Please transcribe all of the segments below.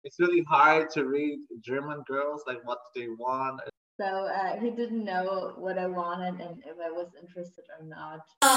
it's really hard to read German girls, like what they want. So he didn't know what I wanted and if I was interested or not.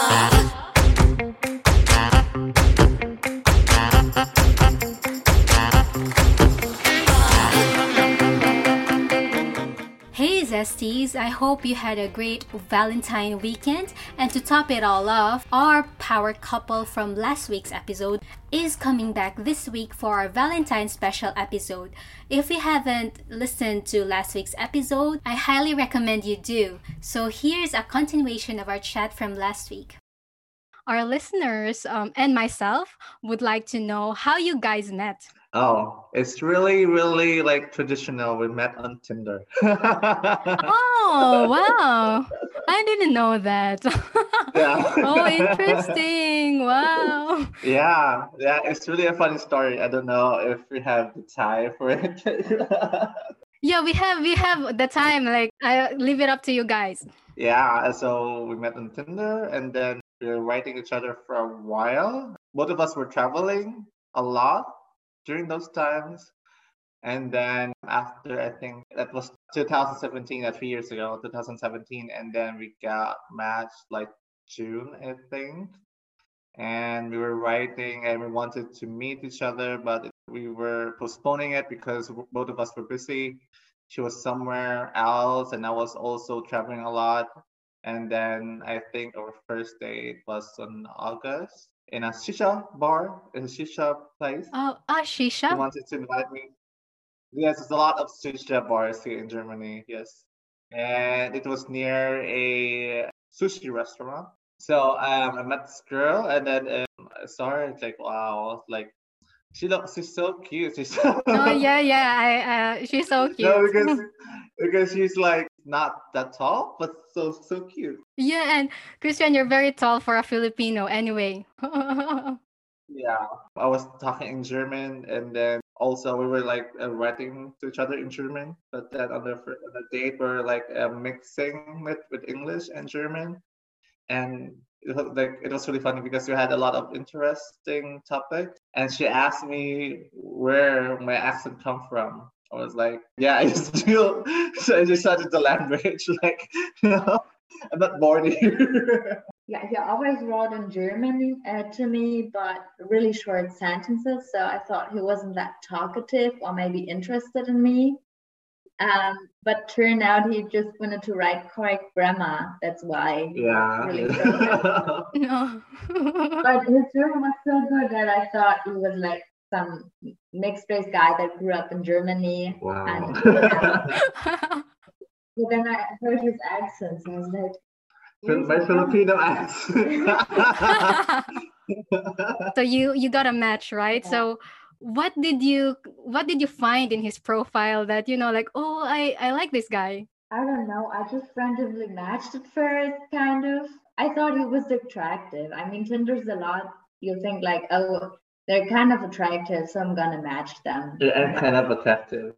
Hey Zesties, I hope you had a great Valentine weekend. And to top it all off, our power couple from last week's episode is coming back this week for our Valentine special episode. If you haven't listened to last week's episode, I highly recommend you do. So here's a continuation of our chat from last week. Our listeners and myself would like to know how you guys met. Oh, it's really, really like traditional. We met on Tinder. Oh, wow. I didn't know that. Yeah. Oh, interesting. Wow. Yeah, yeah, it's really a funny story. I don't know if we have the time for it. Yeah, we have the time. Like I leave it up to you guys. Yeah, so we met on Tinder and then we were writing each other for a while. Both of us were traveling a lot during those times. And then after, I think that was 2017, 3 years ago, 2017. And then we got matched like June, I think. And we were writing and we wanted to meet each other, but we were postponing it because both of us were busy. She was somewhere else, and I was also traveling a lot. And then I think our first date was in August in a shisha bar, in a shisha place. Oh, She Shisha. wanted to invite me. Yes, there's a lot of shisha bars here in Germany. Yes, and it was near a sushi restaurant. So I met this girl, and then I saw her. It's like wow, like she's so cute. She's so Oh yeah, yeah. She's so no, cute. because she's like not that tall, but so cute. Yeah, and Christian, you're very tall for a Filipino. Anyway. Yeah, I was talking in German, and then also we were like writing to each other in German. But then on the date, we're like mixing it with English and German, and it was really funny because we had a lot of interesting topics. And she asked me where my accent come from. I was like, yeah, I still. So I just started the language, like, I'm not born here. Yeah, he always wrote in German to me, but really short sentences. So I thought he wasn't that talkative or maybe interested in me. But turned out he just wanted to write correct grammar. That's why he was really short. No. But his German was so good that I thought he was like some mixed race guy that grew up in Germany. Wow. And but then I heard his accent, so I was like, My Filipino accent. So you got a match, right? Yeah. So what did you find in his profile that like, oh, I like this guy? I don't know. I just randomly matched at first, kind of. I thought he was attractive. I mean, Tinder's a lot. You think like, oh, they're kind of attractive, so I'm gonna match them. Yeah, and kind of attractive.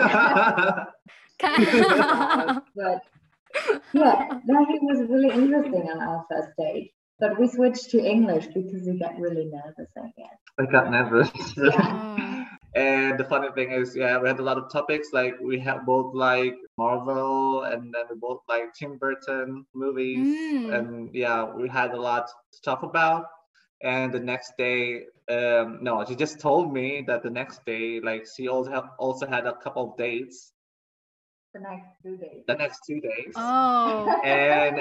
But yeah, that he was really interesting on our first date. But we switched to English because we got really nervous, I guess. I got nervous. Oh. And the funny thing is, yeah, we had a lot of topics. Like we have both like Marvel, and then we both like Tim Burton movies, and yeah, we had a lot to talk about. And the next day, no, she just told me that the next day, like she also had a couple of dates. The next 2 days. The next 2 days. Oh. And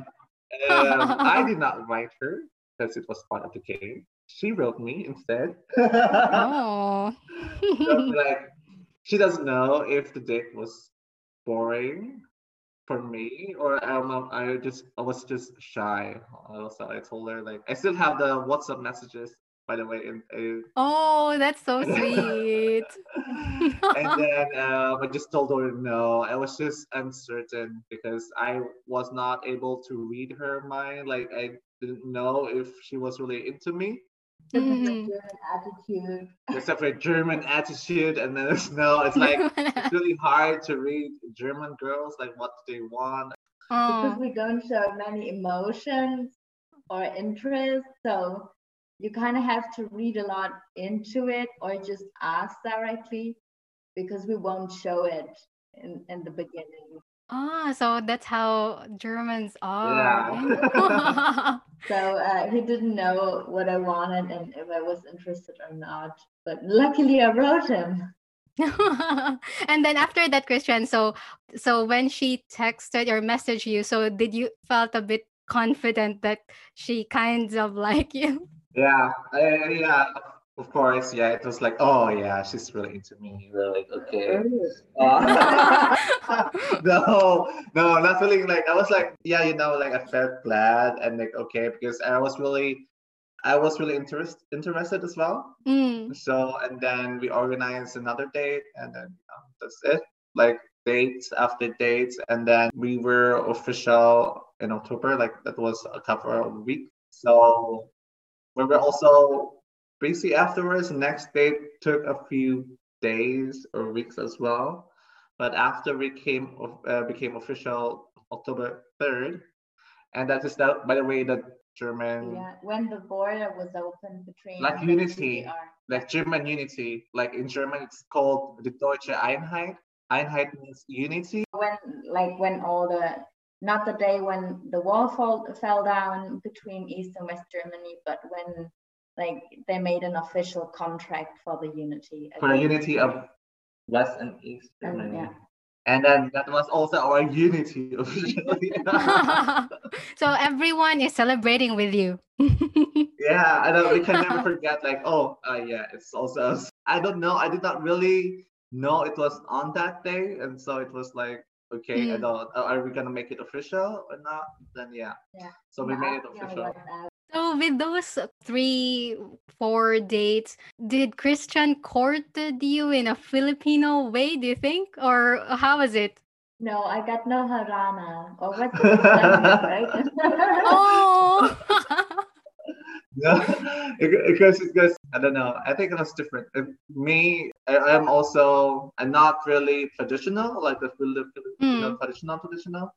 I did not write her because it was part of the game. She wrote me instead. Oh. So, like she doesn't know if the date was boring for me or I was just shy. Also, I told her like I still have the WhatsApp messages by the way. Oh, that's so sweet. And then I just told her no. I was just uncertain because I was not able to read her mind. Like I didn't know if she was really into me. German attitude. There's a German attitude, and then no, it's like it's really hard to read German girls. Like what do they want? Because Oh. we don't show many emotions or interest, so you kind of have to read a lot into it or just ask directly, because we won't show it in the beginning. Ah, so that's how Germans are. Yeah. So he didn't know what I wanted and if I was interested or not. But luckily, I wrote him. And then after that, Christian, so when she texted or messaged you, so did you felt a bit confident that she kind of like you? Yeah, yeah, of course. Yeah, it was like, oh yeah, she's really into me. We're like, okay. No, no, not feeling like I was like, yeah, like I felt glad and like okay because I was really interested as well. Mm. So and then we organized another date and then that's it. Like dates after dates and then we were official in October. Like that was a couple of weeks. So we were also busy afterwards. The next date took a few days or weeks as well. But after we became official October 3rd, and that is that. By the way, the German when the border was open between like unity, like German unity. Like in German, it's called the Deutsche Einheit. Einheit means unity. When all the not the day when the wall fell down between East and West Germany, but when like they made an official contract for the unity. For the unity of West and East Germany. And then that was also our unity officially. So everyone is celebrating with you. Yeah, I know we can never forget. Like, yeah, it's also us. I don't know. I did not really know it was on that day, and so it was like, okay, I don't. Are we gonna make it official or not? Then yeah. So we made it official. So with those 3-4 dates, did Christian courted you in a Filipino way, do you think? Or how was it? No, I got no harana. Or what's it? Right? Oh! No, because I don't know. I think it was different. Me, I'm not really traditional, like the Filipino traditional.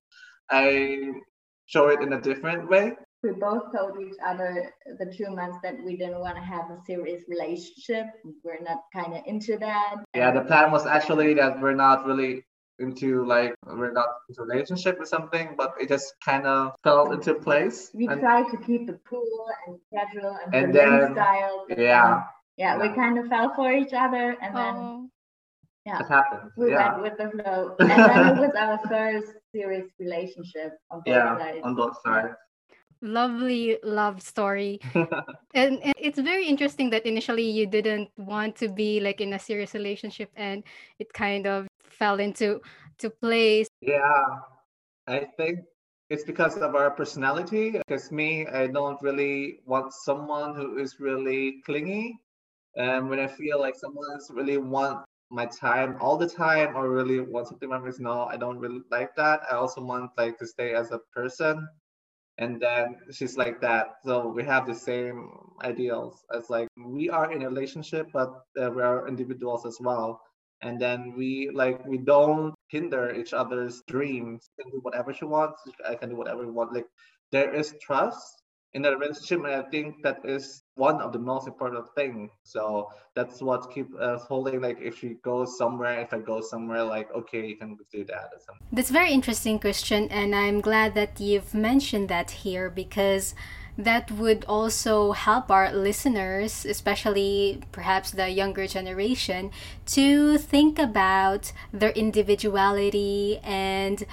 I show it in a different way. We both told each other the 2 months that we didn't want to have a serious relationship. We're not kind of into that. Yeah, the plan was actually that we're not really into we're not into a relationship or something, but it just kind of fell into place. We tried to keep it cool and casual and Berlin style. Yeah, we kind of fell for each other and then it happened. We went with the flow. And then it was our first serious relationship on both sides. On both sides. Lovely love story. and it's very interesting that initially you didn't want to be like in a serious relationship and it kind of fell into place. Yeah, I think it's because of our personality. Because me, I don't really want someone who is really clingy. And when I feel like someone's really want my time all the time or really want something from me, no, I don't really like that. I also want to stay as a person. And then she's like that. So we have the same ideals as we are in a relationship, but we are individuals as well. And then we don't hinder each other's dreams. She can do whatever she wants. I can do whatever we want. There is trust in a relationship, and I think that is one of the most important things. So that's what keeps us holding. If she goes somewhere, if I go somewhere, okay, you can do that or something. That's very interesting, Christian, and I'm glad that you've mentioned that here because that would also help our listeners, especially perhaps the younger generation, to think about their individuality and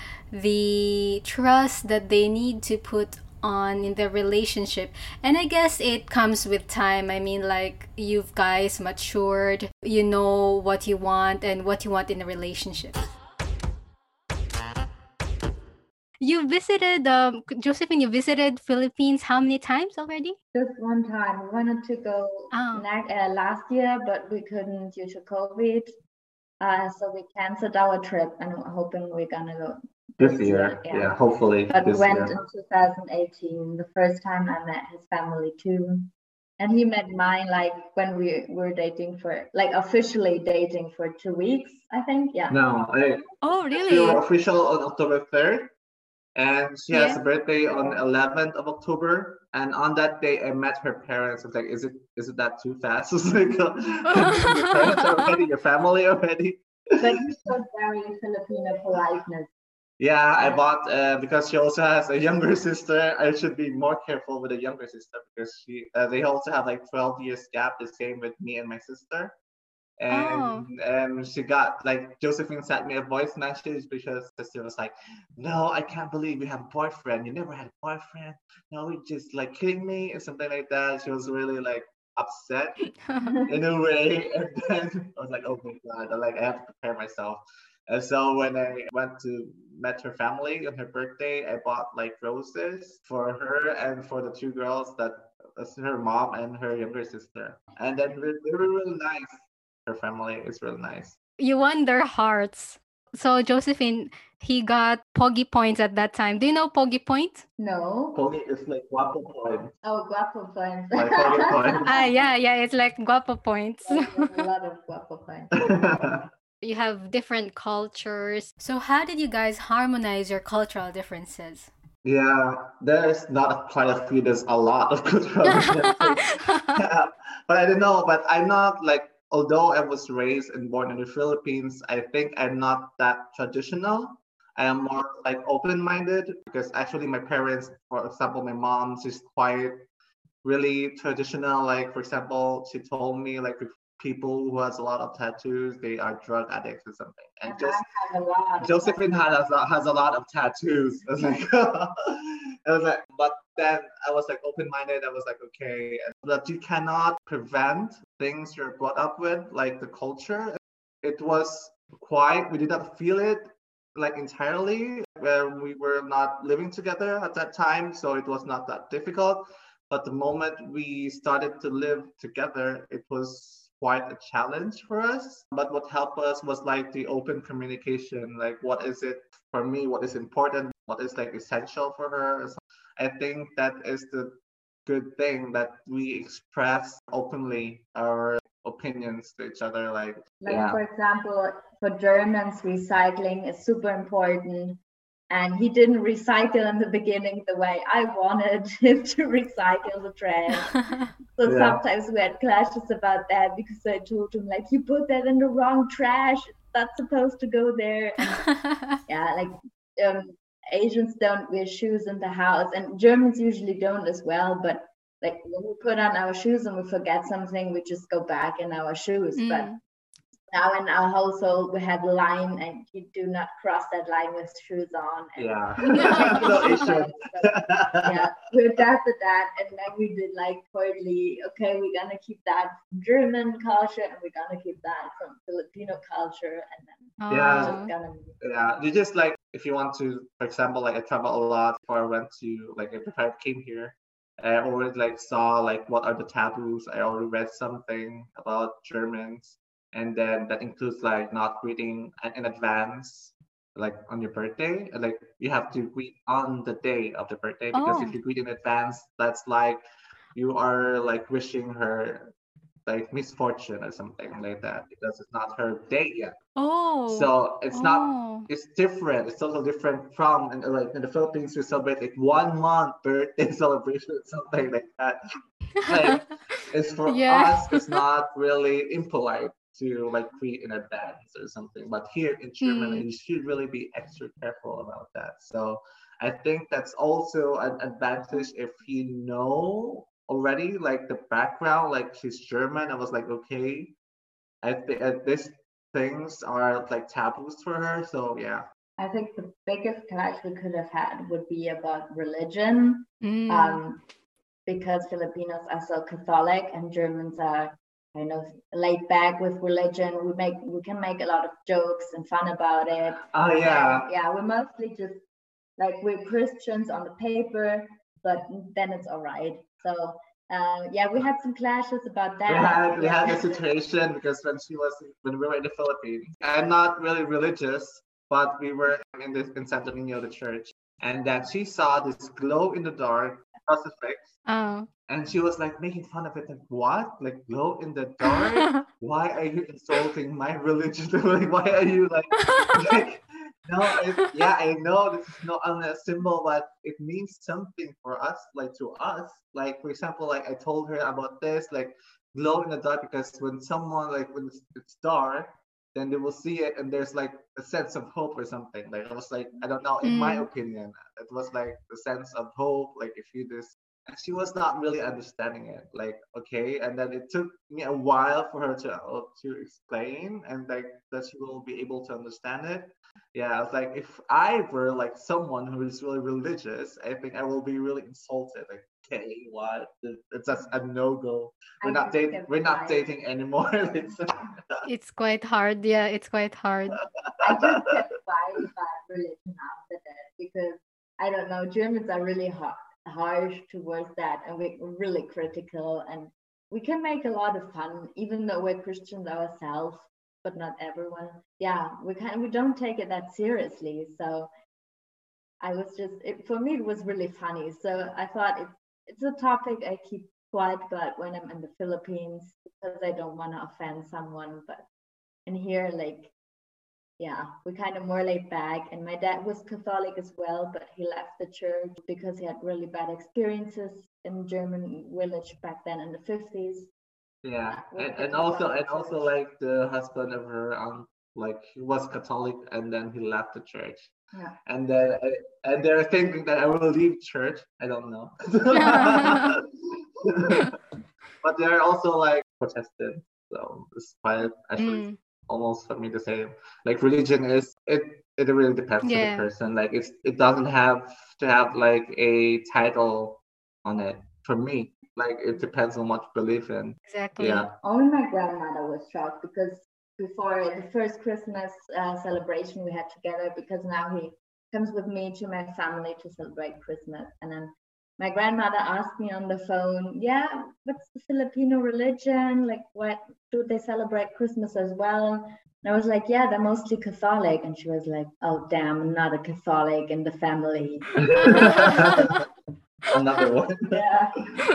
the trust that they need to put on in their relationship. And I guess it comes with time. I mean, you guys matured, you know what you want and what you want in a relationship. You visited, Josephine, you visited Philippines how many times already? Just one time. We wanted to go last year, but we couldn't due to COVID. So we canceled our trip and we're hoping we're gonna go this year. Yeah, hopefully. But we went in 2018. The first time I met his family too. And he met mine when we were dating for officially dating for 2 weeks, I think. Yeah. No, oh really? We were official on October 3rd. And she has Yeah. a birthday on 11th of October. And on that day, I met her parents. I was like, is it that too fast? It's like, your parents already, your family already. But you showed very Filipino politeness. Yeah, I bought because she also has a younger sister. I should be more careful with a younger sister because they also have like 12 years gap, the same with me and my sister. Oh. And she got like Josephine sent me a voice message because sister was like, "No, I can't believe you have a boyfriend. You never had a boyfriend. No, you're just like kidding me," and something like that. She was really like upset in a way. And then I was like, oh my God, I have to prepare myself. And so when I went to met her family on her birthday, I bought like roses for her and for the two girls that's her mom and her younger sister. And then they were really nice. Her family is really nice. You won their hearts. So Josephine, he got Poggy points at that time. Do you know Poggy points? No. Poggy is like guapo point. Oh, guapo points. Like Poggy point. Yeah, it's like guapo points. Yeah, a lot of guapo points. You have different cultures. So how did you guys harmonize your cultural differences? Yeah, there's not quite a few. There's a lot of cultural differences. But I don't know. But I'm not like, although I was raised and born in the Philippines, I think I'm not that traditional. I am more like open-minded because actually my parents, for example, my mom, she's quite really traditional. Like for example, she told me like if people who has a lot of tattoos, they are drug addicts or something. And I have a lot. Josephine has a lot of tattoos. I was like, but then I was like open-minded. I was like, okay, but you cannot prevent things you're brought up with, like the culture. It was we did not feel it like entirely where we were not living together at that time. So it was not that difficult. But the moment we started to live together, it was quite a challenge for us. But what helped us was like the open communication, like what is it for me, what is important, what is like essential for her. So I think that is the good thing that we express openly our opinions to each other. Like yeah. For example, for Germans, recycling is super important. And he didn't recycle in the beginning the way I wanted him to recycle the trash. So sometimes we had clashes about that because I told him, like, you put that in the wrong trash. That's supposed to go there. And, Asians don't wear shoes in the house. And Germans usually don't as well. But like when we put on our shoes and we forget something, we just go back in our shoes. But now in our household, we have a line, and you do not cross that line with shoes on. And we adapted that, and then we did like partly, okay, we're gonna keep that from German culture, and we're gonna keep that from Filipino culture, and then you just like if you want to, for example, like I travel a lot before I went to like if I came here. I already like saw like what are the taboos. I already read something about Germans. And then that includes like not greeting in advance, like on your birthday. Like you have to greet on the day of the birthday because if you greet in advance, that's like you are like wishing her like misfortune or something like that because it's not her day yet. So it's not. It's different. It's totally different from like in the Philippines we celebrate like 1 month birthday celebration, something like that. Like it's for us. It's not really impolite to like greet in advance or something, but here in Germany you should really be extra careful about that. So I think that's also an advantage if you know already like the background, like she's German. I was like, okay, I think these things are like taboos for her. So yeah, I think the biggest clash we could have had would be about religion, because Filipinos are so Catholic and Germans are kind of laid back with religion. We can make a lot of jokes and fun about it. We're mostly just like we're Christians on the paper, but then it's all right. So we had some clashes about that. We had a situation because when we were in the Philippines, I'm not really religious, but we were in Santo Niño, the church, and that she saw this glow in the dark crucifix. And she was like making fun of it, like, what? Like glow in the dark? Why are you insulting my religion? Like, why are you like No, yeah, I know this is not only a symbol, but it means something for us, like to us. Like for example, like I told her about this, like glow in the dark, because when someone like when it's dark, then they will see it, and there's like a sense of hope or something. Like I was like, I don't know, in my Mm. opinion, it was like the sense of hope. Like if you just, and she was not really understanding it. Like okay, and then it took me a while for her to explain, and like that she will be able to understand it. Yeah, I was like, if I were like someone who is really religious, I think I will be really insulted. Like, okay, what? It's just a no go. We're I not just dating. kept We're not quiet. dating anymore. It's, It's quite hard. Yeah, it's quite hard. I just kept quiet about religion after that because I don't know, Germans are really harsh towards that, and we're really critical, and we can make a lot of fun, even though we're Christians ourselves, but not everyone. Yeah, we don't take it that seriously. So I was just for me it was really funny. So I thought it's a topic I keep quiet about when I'm in the Philippines because I don't want to offend someone, but in here like yeah, we kind of more laid back. And my dad was Catholic as well, but he left the church because he had really bad experiences in German village back then in the 50s. yeah, With the and Catholic also church. like the husband of her like he was Catholic, and then he left the church, Yeah. and then and they're thinking that I will leave church. I don't know. But they're also like Protestant, so it's quite actually Mm. almost for me the same. Like religion is it really depends on the Yeah, person. Like it doesn't have to have like a title on it. For me, like it depends on what you believe in. exactly. Yeah. Only my grandmother was shocked because before the first Christmas celebration we had together, because now he comes with me to my family to celebrate Christmas. And then my grandmother asked me on the phone, yeah, what's the Filipino religion? Like, what do they celebrate Christmas as well? And I was like, yeah, they're mostly Catholic. And she was like, oh, damn, I'm not a Catholic in the family. Another one. Yeah.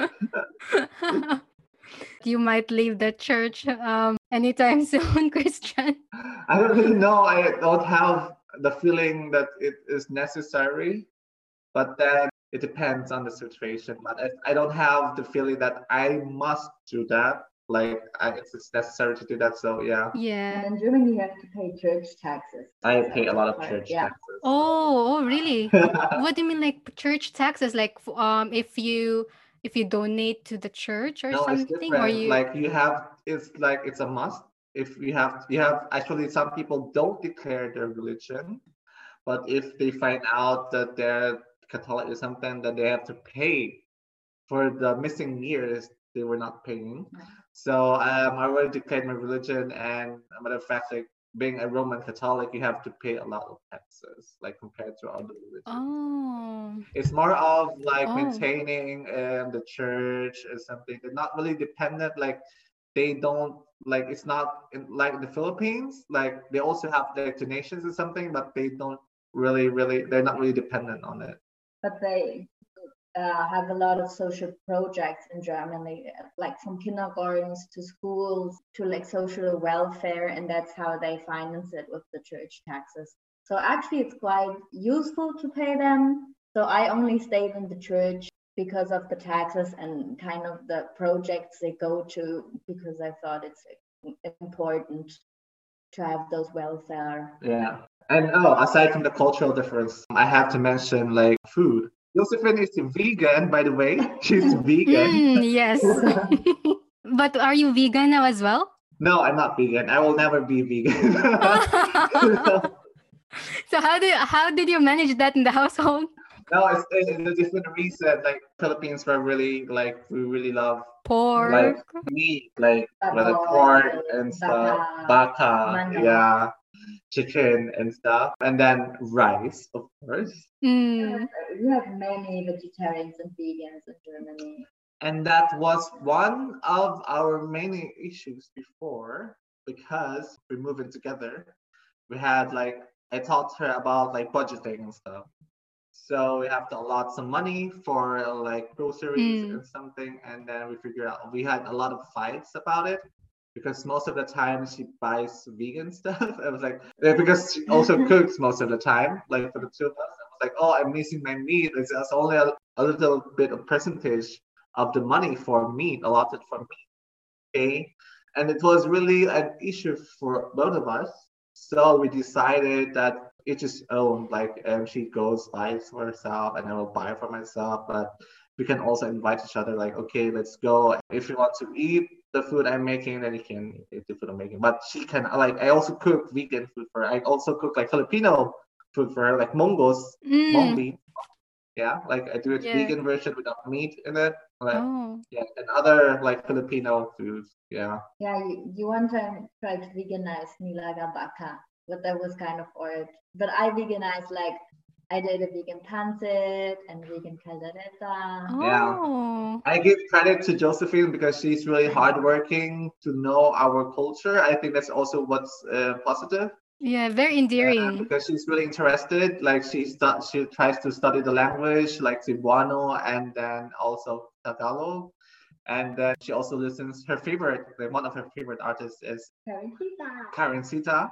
You might leave the church anytime soon, Christian. I don't really know. I don't have the feeling that it is necessary, but then it depends on the situation. But I don't have the feeling that I must do that. Like it's necessary to do that. So yeah, And Yeah. in Germany, you have to pay church taxes. I So pay a lot of part, church yeah. taxes. Oh, really? What do you mean like church taxes? Like if you donate to the church or No, it's something, or different. you Like you have, it's like it's a must. If you have actually some people don't declare their religion, but if they find out that they're Catholic or something, then they have to pay for the missing years they were not paying. So I already declared my religion, and a matter of fact, like being a Roman Catholic, you have to pay a lot of taxes, like compared to other religions. Oh. It's more of like Oh. maintaining the church or something. They're not really dependent. Like they don't like it's not like the Philippines. Like they also have like donations or something, but they don't really they're not really dependent on it. But they have a lot of social projects in Germany, like from kindergartens to schools to like social welfare, and that's how they finance it with the church taxes. So actually, it's quite useful to pay them. So I only stayed in the church because of the taxes and kind of the projects they go to, because I thought it's important to have those welfare. Yeah. And oh, aside from the cultural difference, I have to mention like food. Josephine is vegan, by the way. She's vegan. Yes. But are you vegan now as well? No, I'm not vegan. I will never be vegan. So how did you manage that in the household? No, it's a different reason. Like Philippines, were really like we really love like Pork. meat, like whether Baboy, pork and stuff, baka, baka, manok. yeah, chicken and stuff, and then rice, of course. Mm. You have many vegetarians and vegans in Germany. And that was one of our main issues before, because we moved in together. We had like I taught her about like budgeting and stuff. So we have to allot some money for like groceries Mm. and something, and then we figured out we had a lot of fights about it. because most of the time she buys vegan stuff. I was like, because she also cooks most of the time, like for the two of us. I was like, oh, I'm missing my meat. It's only a little bit of percentage of the money for meat allotted for meat. Okay. And it was really an issue for both of us. So we decided that each his own. Like she goes buys for herself, and I will buy for myself. But we can also invite each other. Like, okay, let's go. If you want to eat the food I'm making, then you can eat the food I'm making. But she can like I also cook vegan food for her. I also cook like Filipino food for her, like mongos, mung Mm. bean. Yeah, like I do it Yeah. vegan version without meat in it. Like, Oh. yeah, and other like Filipino foods. Yeah. Yeah, you one time tried to veganize nilaga baka, but that was kind of odd. But I veganized like I did a vegan pancit and vegan caldereta. Yeah. Oh. I give credit to Josephine because she's really hardworking to know our culture. I think that's also what's positive. Yeah, very endearing. Because she's really interested. Like she tries to study the language, like Cebuano and then also Tagalog. And then she also listens. One of her favorite artists is Karencita.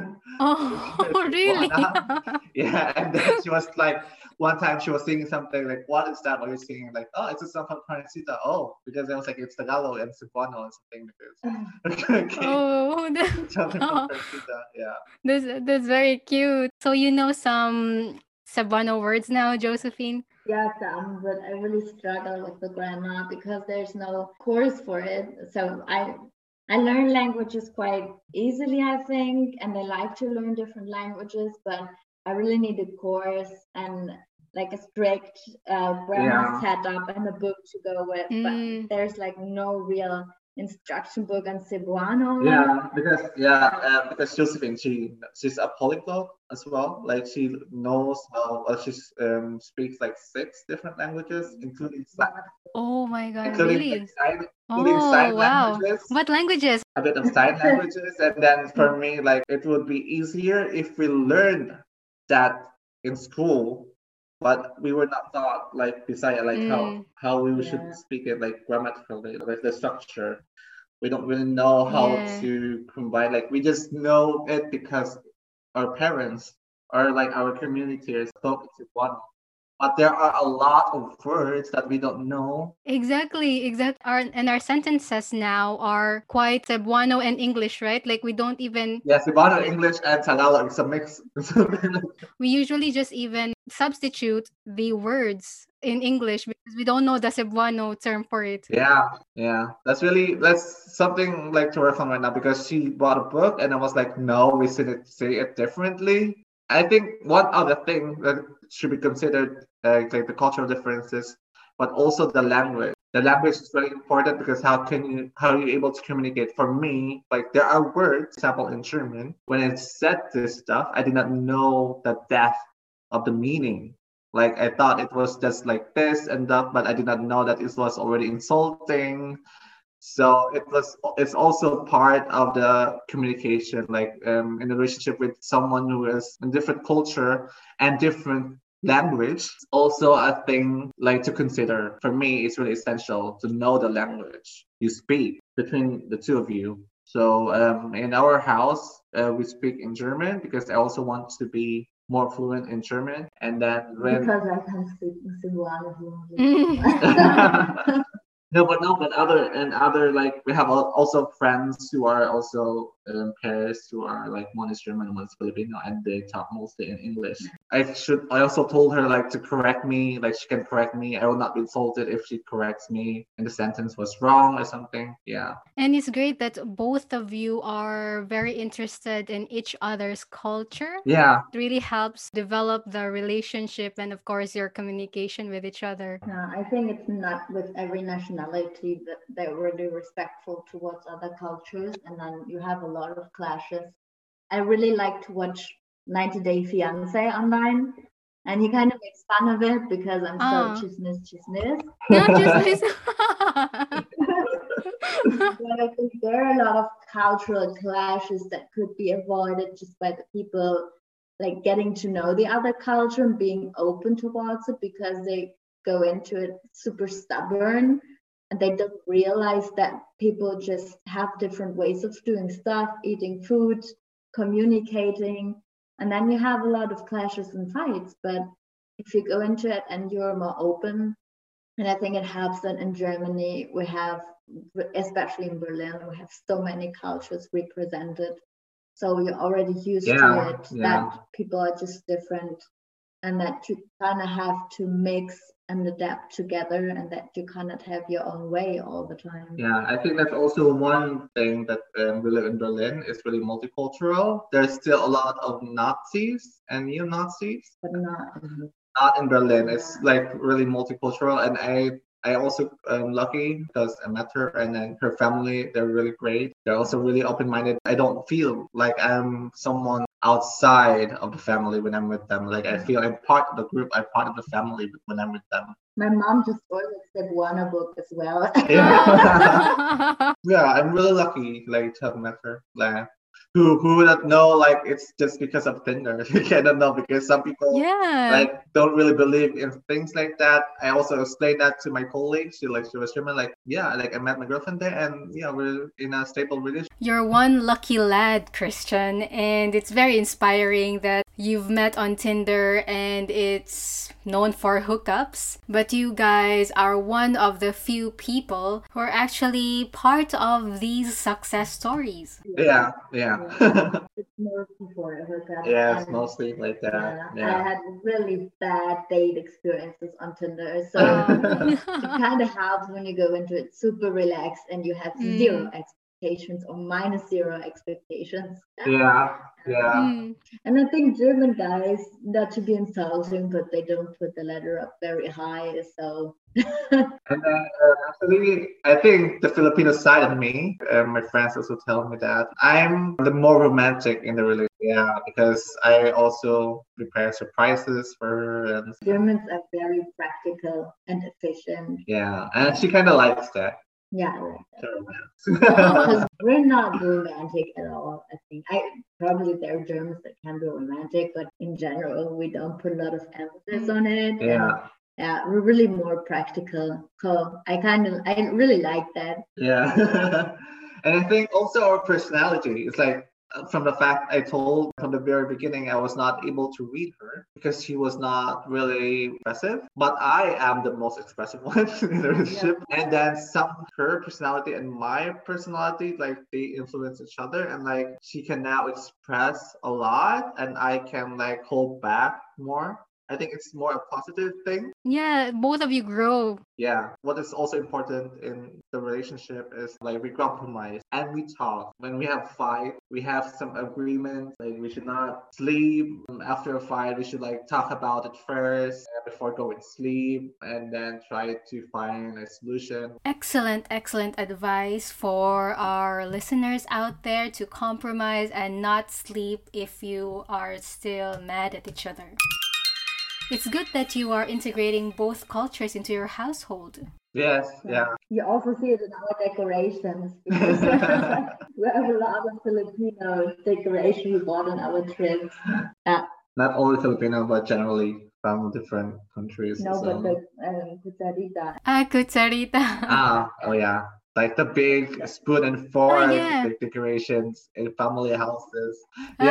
Oh, really? Yeah, and then she was like, one time she was singing something like, "What is that? What are you singing?" Like, "Oh, it's a song from Karencita." Oh, because I was like, it's Tagalog and Cebuano or something. Because okay, Oh, something from Karencita. Yeah. that's very cute. So you know some Cebuano words now, Josephine? Yeah, some, but I really struggle with the grammar because there's no course for it. So I learn languages quite easily, I think, and I like to learn different languages, but I really need a course and like a strict grammar setup and a book to go with. But there's like no real instruction book on Cebuano. Yeah, because Josephine, she's a polyglot as well. Like she knows she speaks like 6 different languages, including Oh my God, including really? like sign Wow. languages. What languages? A bit of sign languages, and then for me, like it would be easier if we learned that in school, but we were not taught like beside like how we should speak it like grammatically, like the structure. We don't really know how to combine. Like we just know it because our parents or like our communities spoke it one. But there are a lot of words that we don't know. Exactly. Our sentences now are quite Cebuano and English, right? Like we don't even Cebuano, English, and Tagalog. It's a mix. we usually just even substitute the words in English because we don't know the Cebuano term for it. Yeah. That's something like to work on right now because she bought a book and I was like, no, we should say it differently. I think one other thing that should be considered, like the cultural differences, but also the language. The language is very important because how are you able to communicate? For me, like there are words, for example, in German, when it said this stuff, I did not know the depth of the meaning. Like I thought it was just like this and that, but I did not know that it was already insulting. So it's also part of the communication, like in a relationship with someone who is in different culture and different language. Also a thing like to consider. For me, it's really essential to know the language you speak between the two of you. So in our house, we speak in German because I also want to be more fluent in German. And then because I can speak in Cebuano fluently. But other like we have also friends who are also pairs who are like one is German and one is Filipino and they talk mostly in English. I also told her like to correct me, like she can correct me. I will not be insulted if she corrects me and the sentence was wrong or something. Yeah. And it's great that both of you are very interested in each other's culture. Yeah. It really helps develop the relationship and of course your communication with each other. I think it's not with every nationality that we're really respectful towards other cultures, and then you have a lot of clashes. I really like to watch 90 Day Fiance online, and he kind of makes fun of it because I'm so chismis. No, chismis. But I think there are a lot of cultural clashes that could be avoided just by the people like getting to know the other culture and being open towards it, because they go into it super stubborn and they don't realize that people just have different ways of doing stuff, eating food, communicating, and then you have a lot of clashes and fights. But if you go into it and you're more open, and I think it helps that in Germany we have, especially in Berlin, we have so many cultures represented. So you're already used to it, that people are just different, and that you kind of have to mix and adapt together, and that you cannot have your own way all the time. Yeah, I think that's also one thing that we live in Berlin is really multicultural. There's still a lot of Nazis and neo-Nazis. But not in Berlin. It's like really multicultural, and I also am lucky because I met her, and then her family, they're really great. They're also really open-minded. I don't feel like I'm someone outside of the family when I'm with them. Like I feel I'm part of the group, I'm part of the family when I'm with them. My mom just always said Warner book as well. Yeah, I'm really lucky like to have met her. Like, who would know, like it's just because of Tinder. I don't know, because some people like don't really believe in things like that. I also explained that to my colleague. She was German, like like I met my girlfriend there, and we're in a stable relationship. You're one lucky lad, Christian, and it's very inspiring that you've met on Tinder and it's known for hookups, but you guys are one of the few people who are actually part of these success stories. Yeah. It's more before a hookup. Yeah, it's mostly like that. I had really bad date experiences on Tinder, so it kind of helps when you go into it super relaxed and you have zero expectations or minus zero expectations. And I think German guys, not to be insulting, but they don't put the ladder up very high, so. And then actually, I think the Filipino side of me, my friends also tell me that I'm the more romantic in the relationship. Yeah, because I also prepare surprises for her. And Germans are very practical and efficient. Yeah, and she kind of likes that. Yeah, I like that. Because we're not romantic at all, I think. Probably there are Germans that can be romantic, but in general, we don't put a lot of emphasis on it. Yeah. Yeah, we're really more practical. So I really like that. Yeah. And I think also our personality is like, from the fact I told from the very beginning, I was not able to read her because she was not really expressive. But I am the most expressive one in the relationship. Yeah. And then her personality and my personality, like they influence each other. And like she can now express a lot, and I can like hold back more. I think it's more a positive thing. Yeah, both of you grow. Yeah. What is also important in the relationship is like we compromise and we talk. When we have fight, we have some agreements. Like we should not sleep after a fight. We should like talk about it first before going to sleep, and then try to find a solution. Excellent advice for our listeners out there to compromise and not sleep if you are still mad at each other. It's good that you are integrating both cultures into your household. Yes, yeah. You also see it in our decorations. We have a lot of Filipino decoration we bought on our trips. Not only Filipino, but generally from different countries. No, but the kutsarita. Kutsarita. Oh yeah. Like the big spoon and fork decorations in family houses.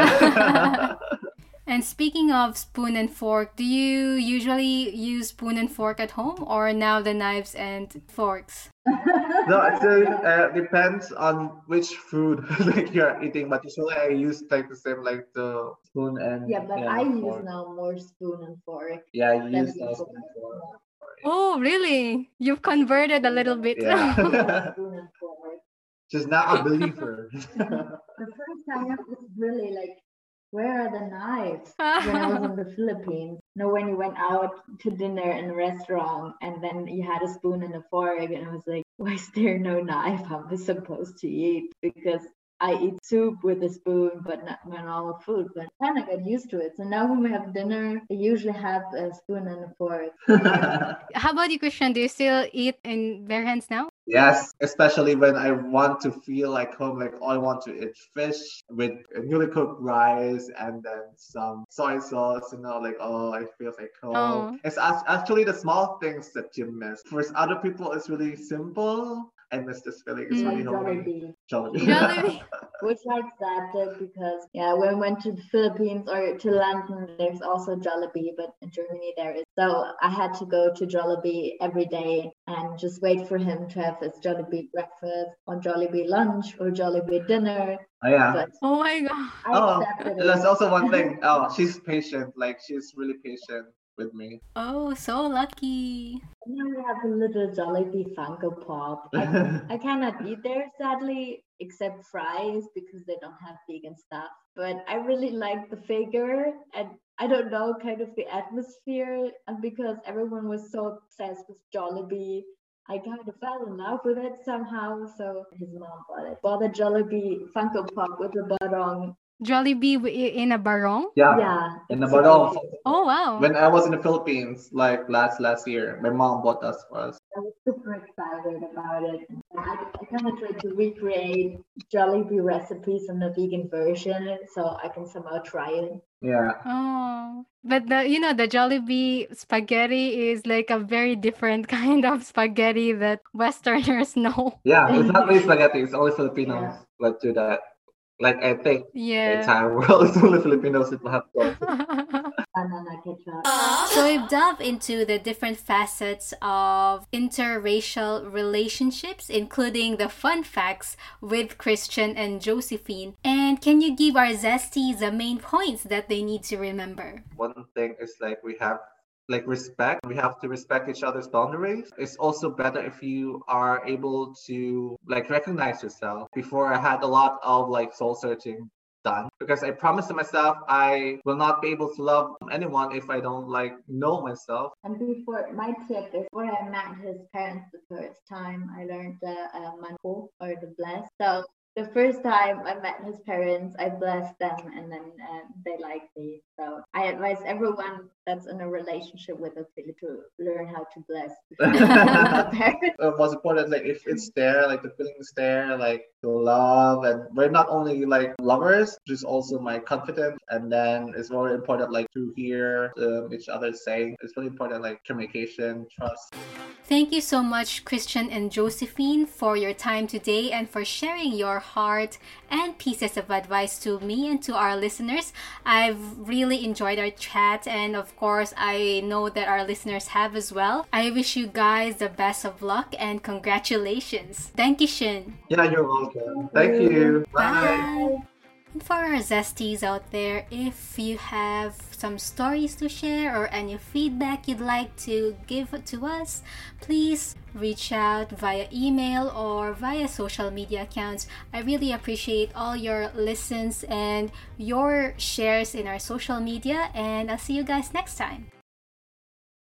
Yeah. And speaking of spoon and fork, do you usually use spoon and fork at home, or now the knives and forks? No, actually, depends on which food like you're eating. But usually I use like the same, like the spoon and I use now more spoon and fork. Yeah, I use spoon and fork. Oh, really? You've converted a little bit. Yeah. She's not a believer. The first time I was really like, where are the knives? When I was in the Philippines. When you went out to dinner in a restaurant and then you had a spoon and a fork, and I was like, why is there no knife? How am I supposed to eat? Because I eat soup with a spoon, but not my normal food. But I kind of got used to it. So now when we have dinner, I usually have a spoon and a fork. How about you, Christian? Do you still eat in bare hands now? Yes, especially when I want to feel like home, like I want to eat fish with newly cooked rice and then some soy sauce, like, oh, it feels like home. Oh. It's actually the small things that you miss. For other people, it's really simple. I miss this feeling. It's really homey. Jollibee. Jollibee. Which like that because when I went to the Philippines or to London, there's also Jollibee, but in Germany there is. So I had to go to Jollibee every day and just wait for him to have his Jollibee breakfast or Jollibee lunch or Jollibee dinner. Oh, yeah. But Oh my god. I accepted it. That's also one thing. Oh, she's patient. Like, she's really patient with me. Oh, so lucky. Now we have a little Jollibee Funko Pop. I cannot eat there, sadly, except fries because they don't have vegan stuff. But I really like the figure, and I don't know, kind of the atmosphere. And because everyone was so obsessed with Jollibee, I kind of fell in love with it somehow. So his mom bought it. Bought a Jollibee Funko Pop with a barong. Jollibee in a barong? Yeah. In the it's barong. Oh wow. When I was in the Philippines, like last year, my mom bought us for us. I was super excited about it. I kind of tried to recreate Jollibee recipes in the vegan version so I can somehow try it. Yeah. Oh, but the Jollibee spaghetti is like a very different kind of spaghetti that Westerners know. Yeah, it's not really spaghetti. It's only Filipinos Yeah. that do that. Like, I think the Yeah. entire world is only Filipinos that have those. Banana ketchup. So we've delved into the different facets of interracial relationships, including the fun facts with Christian and Josephine. And can you give our zesties the main points that they need to remember? One thing is like we have like respect. We have to respect each other's boundaries. It's also better if you are able to like recognize yourself. Before I had a lot of like soul searching done because I promised to myself I will not be able to love anyone if I don't like know myself. And before, my tip is when I met his parents the first time, I learned the manpo or the bless. So the first time I met his parents, I blessed them and then they liked me. So I advise everyone that's in a relationship with a Philip to learn how to bless parents. What's important, like if it's there, like the feeling is there, like the love, and we're not only like lovers, just also my confidence. And then it's very important like to hear each other saying. It's really important like communication, trust. Thank you so much, Christian and Josephine, for your time today and for sharing your heart and pieces of advice to me and to our listeners. I've really enjoyed our chat, and of course, I know that our listeners have as well. I wish you guys the best of luck and congratulations. Thank you, Shin. Yeah, you're welcome. Thank you. Bye. And for our zesties out there, if you have some stories to share or any feedback you'd like to give to us, please reach out via email or via social media accounts. I really appreciate all your listens and your shares in our social media, and I'll see you guys next time.